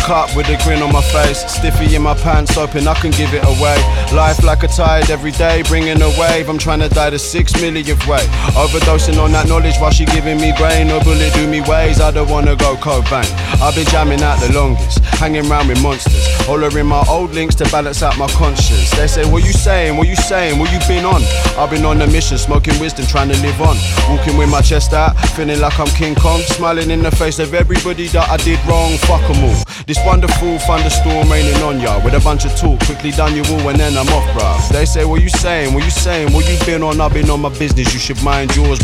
Woke up with a grin on my face, stiffy in my pants, hoping I can give it away. Life like a tide every day, bringing a wave. I'm trying to die the 6 millionth way. Overdosing on that knowledge while she giving me brain. No bullet do me ways, I don't wanna go Cobain. I've been jamming out the longest, hanging round with monsters, hollering my old links to balance out my conscience. They say, what you saying, what you saying, what you been on? I've been on a mission, smoking wisdom, trying to live on. Walking with my chest out, feeling like I'm King Kong, smiling in the face of everybody that I did wrong. Fuck 'em all. This wonderful thunderstorm raining on ya, with a bunch of talk, quickly done you all and then I'm off, bruh. They say, what you saying, what you saying, what you been on? I've been on my business, you should mind yours.